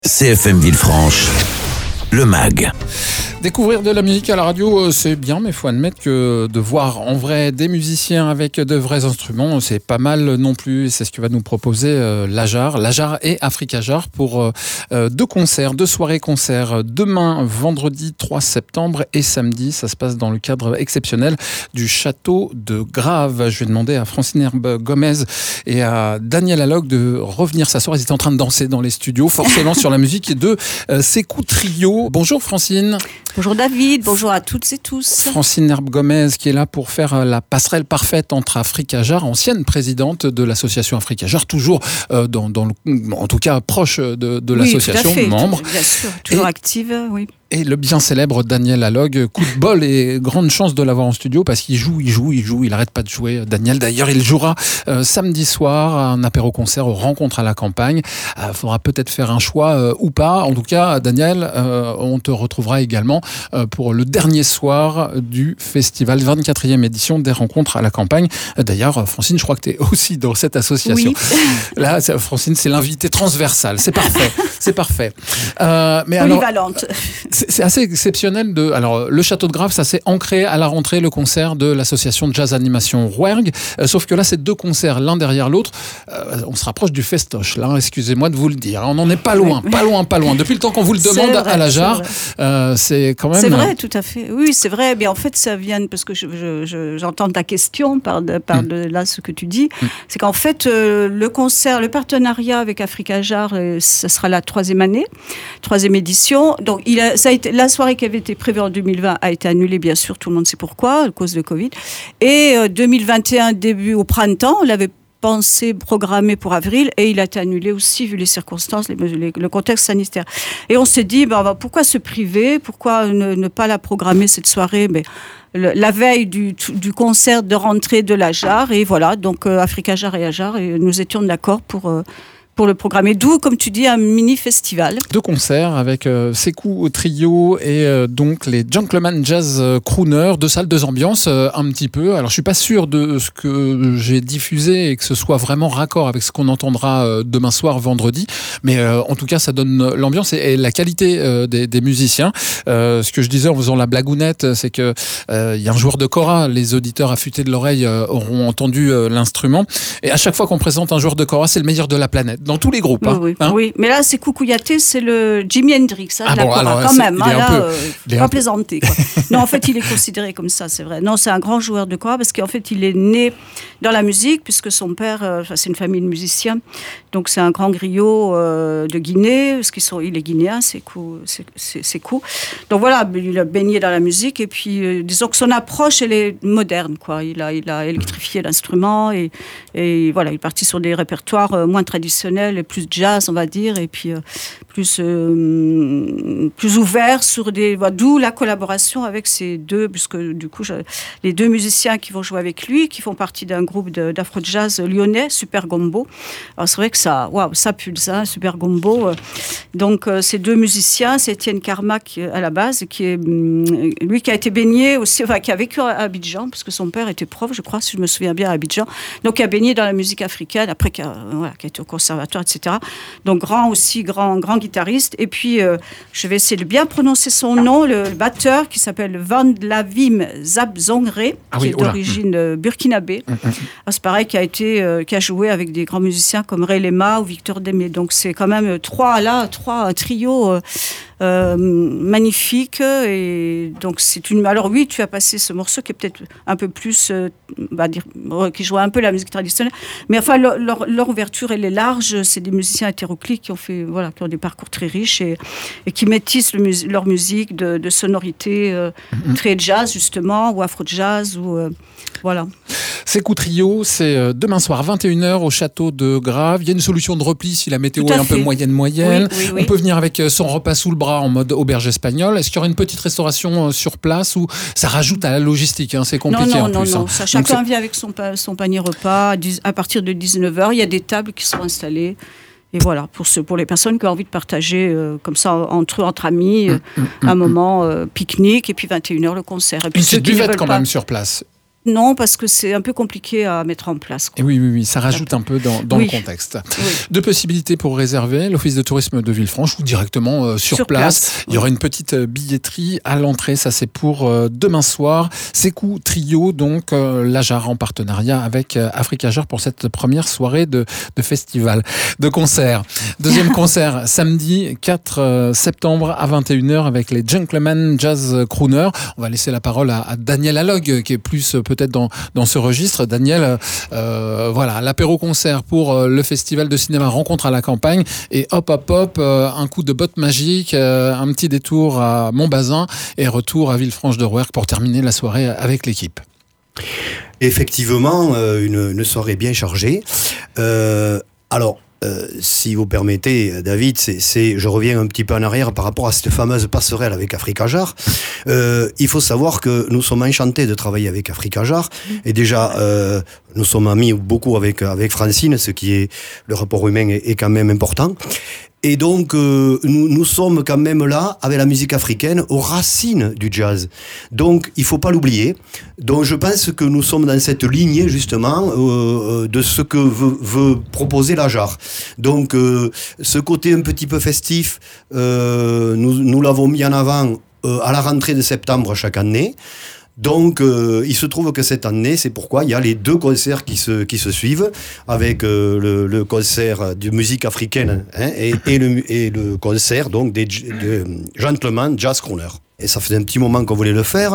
CFM Villefranche, le MAG. Découvrir de la musique à la radio, c'est bien, mais il faut admettre que de voir en vrai des musiciens avec de vrais instruments, c'est pas mal non plus. C'est ce que va nous proposer Lajar et Africajar pour deux soirées-concerts. Demain, vendredi 3 septembre et samedi, ça se passe dans le cadre exceptionnel du château de Grave. Je vais demander à Francine Herbe Gomez et à Daniel Alog de revenir s'asseoir. Ils étaient en train de danser dans les studios, forcément sur la musique de Sekou Trio. Bonjour Francine. Bonjour David, bonjour à toutes et tous. Francine Herbe Gomez qui est là pour faire la passerelle parfaite entre Africajar, ancienne présidente de l'association Africajar, toujours en tout cas proche de l'association, membre. Bien sûr, toujours active, oui. Et le bien célèbre Daniel Alog, coup de bol et grande chance de l'avoir en studio parce qu'il joue, il n'arrête pas de jouer. Daniel, d'ailleurs, il jouera samedi soir à un apéro-concert aux Rencontres à la campagne. Faudra peut-être faire un choix ou pas. En tout cas, Daniel, on te retrouvera également pour le dernier soir du festival, 24e édition des Rencontres à la campagne. D'ailleurs, Francine, je crois que tu es aussi dans cette association. Oui. Là, Francine, c'est l'invité transversal. C'est parfait. C'est parfait. Mais polyvalente. C'est assez exceptionnel. Alors, le Château de Grave, ça s'est ancré à la rentrée, le concert de l'association de jazz animation Rouergue. Sauf que là, c'est deux concerts l'un derrière l'autre. On se rapproche du festoche, là. Excusez-moi de vous le dire. On n'en est pas loin. Depuis le temps qu'on vous le demande à Lajar, c'est quand même... C'est vrai, tout à fait. Oui, c'est vrai. Mais en fait, ça vient parce que j'entends ta question par de là ce que tu dis. C'est qu'en fait, le partenariat avec Africajar, ça sera la troisième édition. Donc, la soirée qui avait été prévue en 2020 a été annulée, bien sûr, tout le monde sait pourquoi, à cause de Covid. Et 2021, début au printemps, on l'avait pensé, programmé pour avril, et il a été annulé aussi, vu les circonstances, le contexte sanitaire. Et on s'est dit, pourquoi se priver, pourquoi ne pas la programmer, cette soirée, mais la veille du concert de rentrée de Lajar, et voilà, donc Africajar et Lajar, et nous étions d'accord pour le programmer. D'où, comme tu dis, un mini-festival. Deux concerts avec Sekou Trio et donc les Gentleman Jazz Crooners, deux salles, deux ambiances, un petit peu. Alors, je suis pas sûr de ce que j'ai diffusé et que ce soit vraiment raccord avec ce qu'on entendra demain soir, vendredi. Mais en tout cas, ça donne l'ambiance et la qualité des musiciens. Ce que je disais en faisant la blagounette, c'est que y a un joueur de kora. Les auditeurs affûtés de l'oreille auront entendu l'instrument. Et à chaque fois qu'on présente un joueur de kora, c'est le meilleur de la planète. Dans tous les groupes. Oui. Mais là, c'est Kouyaté, c'est le Jimi Hendrix, quand même. Pas plaisanter. Quoi. Non, en fait, il est considéré comme ça, c'est vrai. Non, c'est un grand joueur de kora parce qu'en fait, il est né dans la musique puisque son père, c'est une famille de musiciens. Donc, c'est un grand griot de Guinée, parce il est guinéen, c'est cool. Donc voilà, il a baigné dans la musique et puis, disons que son approche, elle est moderne, quoi. Il a électrifié l'instrument et voilà, il est parti sur des répertoires moins traditionnels et plus jazz, on va dire, et puis plus ouvert sur d'où la collaboration avec ces deux, puisque du coup, les deux musiciens qui vont jouer avec lui, qui font partie d'un groupe d'afro-jazz lyonnais, Super Gombo. Alors c'est vrai que ça pulse, Super Gombo. Donc ces deux musiciens, c'est Étienne Carmack à la base, qui a été baigné aussi, qui a vécu à Abidjan, parce que son père était prof, je crois, si je me souviens bien, à Abidjan. Donc il a baigné dans la musique africaine, après qui a été au conservatoire, etc. Donc grand guitariste. Et puis, je vais essayer de bien prononcer son nom, le batteur qui s'appelle Van Lavim Zabzongre, qui est d'origine burkinabé. C'est pareil, qui a joué avec des grands musiciens comme Ray Lema ou Victor Démé. Donc c'est quand même trois trios magnifiques. Et donc alors oui, tu as passé ce morceau qui est peut-être un peu plus, qui joue un peu la musique traditionnelle. Mais enfin, leur ouverture, elle est large. C'est des musiciens hétéroclites qui ont des parcours très riches et qui métissent leur musique de sonorités très jazz, justement, ou afro-jazz, voilà. Sekou Trio, c'est demain soir, 21h, au Château de Grave. Il y a une solution de repli si la météo est un peu moyenne. Oui. On peut venir avec son repas sous le bras en mode auberge espagnole. Est-ce qu'il y aura une petite restauration sur place ou ça rajoute à la logistique, c'est compliqué en plus. Non. Chacun vient avec son panier repas à partir de 19h. Il y a des tables qui sont installées. Et voilà, pour les personnes qui ont envie de partager comme ça entre amis, un moment pique-nique, et puis 21h le concert. Et puis une petite buvette quand même sur place. Non, parce que c'est un peu compliqué à mettre en place, quoi. Et oui, ça rajoute un peu dans le contexte. Oui. Deux possibilités pour réserver, l'Office de tourisme de Villefranche ou directement sur place. Il y aura une petite billetterie à l'entrée, ça c'est pour demain soir. Sekou Trio, donc l'Ajar en partenariat avec Africa Jar pour cette première soirée de festival, de concert. Deuxième concert, samedi 4 septembre à 21h avec les Gentlemen Jazz Crooner. On va laisser la parole à Daniel Alog, qui est plus peut-être dans ce registre. Daniel, voilà, l'apéro-concert pour le festival de cinéma Rencontre à la campagne. Et hop, un coup de botte magique, un petit détour à Montbazin et retour à Villefranche de Rouergue pour terminer la soirée avec l'équipe. Effectivement, une soirée bien chargée. Si vous permettez, David, je reviens un petit peu en arrière par rapport à cette fameuse passerelle avec Africa Jar. Il faut savoir que nous sommes enchantés de travailler avec Africa Jar. Et déjà, nous sommes amis beaucoup avec Francine, ce qui est, le rapport humain est quand même important. Et donc, nous sommes quand même là, avec la musique africaine, aux racines du jazz. Donc, il faut pas l'oublier. Donc, je pense que nous sommes dans cette lignée, justement, de ce que veut proposer la Jar. Donc, ce côté un petit peu festif, nous l'avons mis en avant à la rentrée de septembre chaque année. Donc, il se trouve que cette année, c'est pourquoi il y a les deux concerts qui se suivent, avec le concert de musique africaine et le concert donc des Gentlemen Jazz Crooner. Et ça faisait un petit moment qu'on voulait le faire.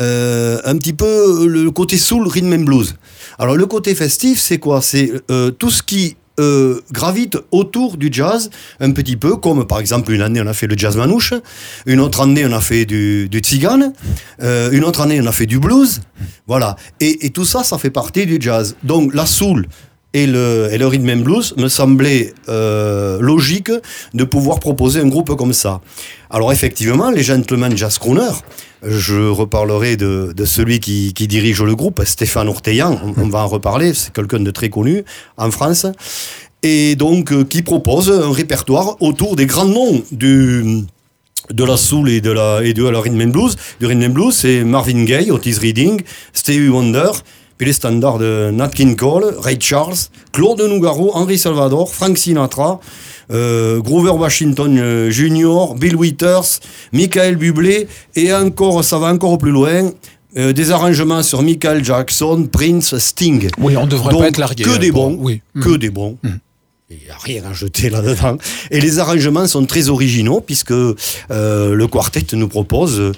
Un petit peu le côté soul, rhythm and blues. Alors, le côté festif, c'est quoi ? C'est tout ce qui gravite autour du jazz un petit peu, comme par exemple une année on a fait le jazz manouche, une autre année on a fait du tzigane, une autre année on a fait du blues, voilà, et tout ça fait partie du jazz. Donc la soul et le rhythm and blues me semblait logique de pouvoir proposer un groupe comme ça. Alors effectivement, les Gentlemen Jazz Crooner, je reparlerai de celui qui dirige le groupe, Stéphane Orteillan, on va en reparler, c'est quelqu'un de très connu en France, et donc qui propose un répertoire autour des grands noms de la soul et de la rhythm and blues. Du rhythm and blues, c'est Marvin Gaye, Otis Redding, Stevie Wonder, puis les standards de Nat King Cole, Ray Charles, Claude Nougaro, Henry Salvador, Frank Sinatra, Grover Washington Jr., Bill Withers, Michael Bublé, et encore, ça va encore plus loin, des arrangements sur Michael Jackson, Prince, Sting. Oui, on ne devrait pas être largué. Que des bons, oui. que des bons. Il n'y a rien à jeter là-dedans. Et les arrangements sont très originaux puisque le quartet nous propose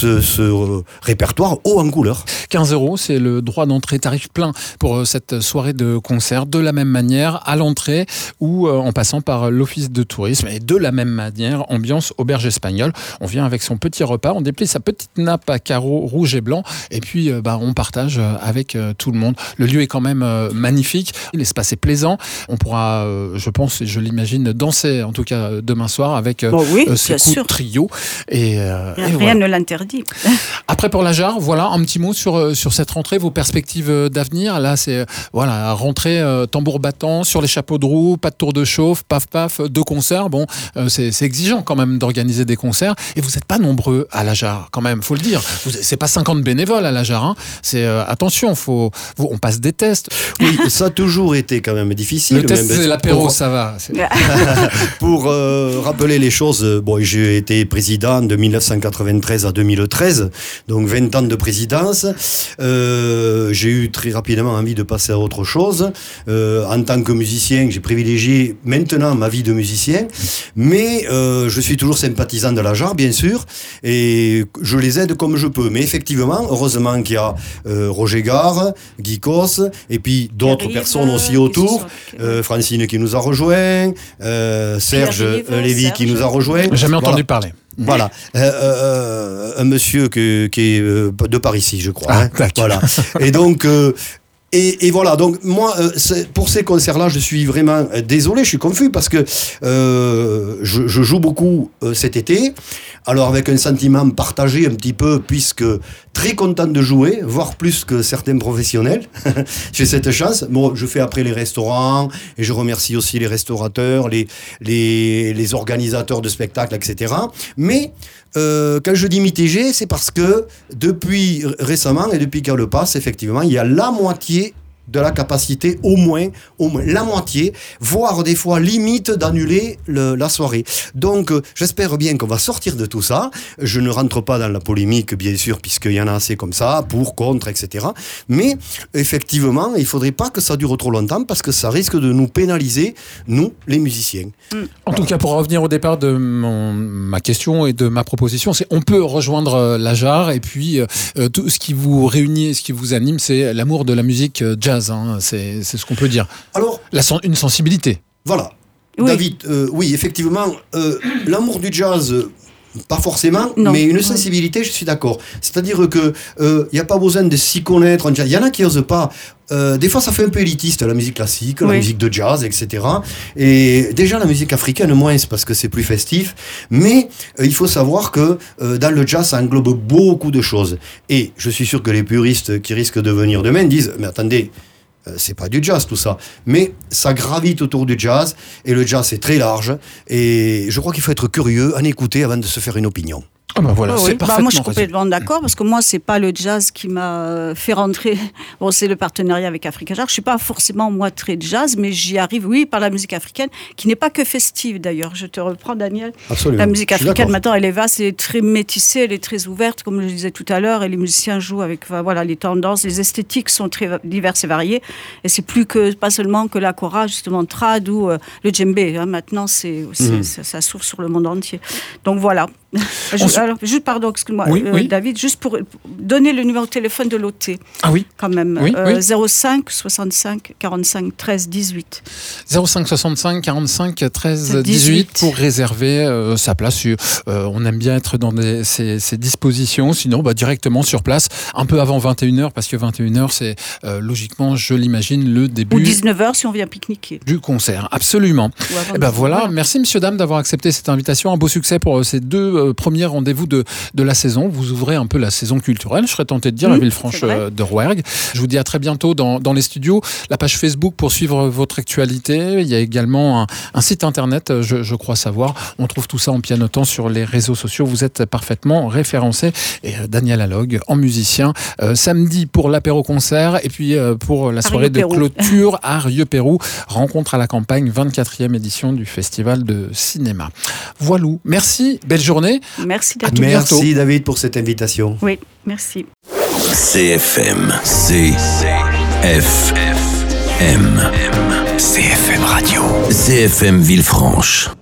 ce répertoire haut en couleur. 15 €, c'est le droit d'entrée tarif plein pour cette soirée de concert. De la même manière, à l'entrée ou en passant par l'office de tourisme. Et de la même manière, ambiance auberge espagnole. On vient avec son petit repas, on déplie sa petite nappe à carreaux rouge et blanc. Et puis, on partage avec tout le monde. Le lieu est quand même magnifique. L'espace est plaisant. On pourra... je pense, et je l'imagine, danser en tout cas demain soir avec Sekou Trio. Et rien voilà. ne l'interdit. Après pour la Jar, voilà un petit mot sur cette rentrée, vos perspectives d'avenir. Là, c'est rentrée tambour battant sur les chapeaux de roue, pas de tour de chauffe, paf paf, 2 concerts. Bon, c'est exigeant quand même d'organiser des concerts. Et vous n'êtes pas nombreux à la Jar, quand même, faut le dire. C'est pas 50 bénévoles à la Jar. Hein. C'est attention, on passe des tests. Oui, ça a toujours été quand même difficile. Le test, c'est l'apéro, ça va. Pour rappeler les choses, j'ai été président de 1993 à 2013, donc 20 ans de présidence. J'ai eu très rapidement envie de passer à autre chose. En tant que musicien, j'ai privilégié maintenant ma vie de musicien, mais je suis toujours sympathisant de la Jar, bien sûr, et je les aide comme je peux. Mais effectivement, heureusement qu'il y a Roger Gare, Guy Cos, et puis d'autres personnes aussi autour, Francine qui nous a rejoint, Serge Lévy qui nous a rejoint. Jamais entendu parler. Voilà, un monsieur qui est de par ici, je crois. Ah, Voilà. Et donc, Et voilà, donc moi, pour ces concerts-là, je suis vraiment désolé, je suis confus parce que je joue beaucoup cet été, alors avec un sentiment partagé un petit peu, puisque très content de jouer, voire plus que certains professionnels. J'ai cette chance. Bon, je fais après les restaurants, et je remercie aussi les restaurateurs, les organisateurs de spectacles, etc. Mais quand je dis mitigé, c'est parce que depuis récemment et depuis qu'elle le passe, effectivement, il y a la moitié de la capacité, au moins la moitié, voire des fois limite d'annuler la soirée. Donc j'espère bien qu'on va sortir de tout ça. Je ne rentre pas dans la polémique, bien sûr, puisqu'il y en a assez comme ça, pour, contre, etc. Mais effectivement, il ne faudrait pas que ça dure trop longtemps, parce que ça risque de nous pénaliser, nous, les musiciens. En tout cas, pour revenir au départ de ma question et de ma proposition, c'est on peut rejoindre la JAR, et puis tout ce qui vous réunit, ce qui vous anime, c'est l'amour de la musique jazz. C'est ce qu'on peut dire. Alors, une sensibilité. Voilà. Oui. David, oui, effectivement, l'amour du jazz, pas forcément, Non. mais une sensibilité, je suis d'accord. C'est-à-dire que il n'y a pas besoin de s'y connaître en jazz. Il y en a qui n'osent pas. Des fois, ça fait un peu élitiste, la musique classique, la musique de jazz, etc. Et déjà, la musique africaine, moins, c'est parce que c'est plus festif. Mais il faut savoir que dans le jazz, ça englobe beaucoup de choses. Et je suis sûr que les puristes qui risquent de venir demain disent « Mais attendez, c'est pas du jazz tout ça », mais ça gravite autour du jazz, et le jazz c'est très large, et je crois qu'il faut être curieux, en écouter avant de se faire une opinion. Ah ben voilà, c'est parfaitement moi, je suis complètement d'accord, parce que moi, c'est pas le jazz qui m'a fait rentrer. Bon, c'est le partenariat avec Africa Jazz. Je suis pas forcément, moi, très jazz, mais j'y arrive, oui, par la musique africaine, qui n'est pas que festive, d'ailleurs. Je te reprends, Daniel. Absolument. La musique africaine, maintenant, elle est vaste, elle est très métissée, elle est très ouverte, comme je le disais tout à l'heure, et les musiciens jouent avec, voilà, les tendances, les esthétiques sont très diverses et variées, et c'est pas seulement que la kora, justement, trad ou le djembé. Maintenant, ça s'ouvre sur le monde entier. Donc, voilà. Alors, juste, pardon, excuse-moi, oui. David, juste pour donner le numéro de téléphone de l'OT. Ah oui. Quand même. Oui, 05 65 45 13 18. 05 65 45 13 18 pour réserver sa place. On aime bien être dans ces dispositions, sinon directement sur place, un peu avant 21h, parce que 21h, c'est logiquement, je l'imagine, le début. Ou 19h si on vient pique-niquer. Du concert, absolument. Et voilà, merci messieurs, dames d'avoir accepté cette invitation. Un beau succès pour ces deux premiers rendez-vous de la saison. Vous ouvrez un peu la saison culturelle, je serais tenté de dire, à Villefranche de Rouergue. Je vous dis à très bientôt dans les studios. La page Facebook pour suivre votre actualité. Il y a également un site internet, je crois savoir. On trouve tout ça en pianotant sur les réseaux sociaux. Vous êtes parfaitement référencé. Et Daniel Allogue, en musicien, samedi pour l'apéro-concert, et puis pour la soirée de clôture à Rieux-Pérou. Rencontre à la campagne, 24e édition du Festival de cinéma. Voilou. Merci, belle journée. Merci David. Merci David pour cette invitation. Oui, merci. CFM. CFM Radio. CFM Villefranche.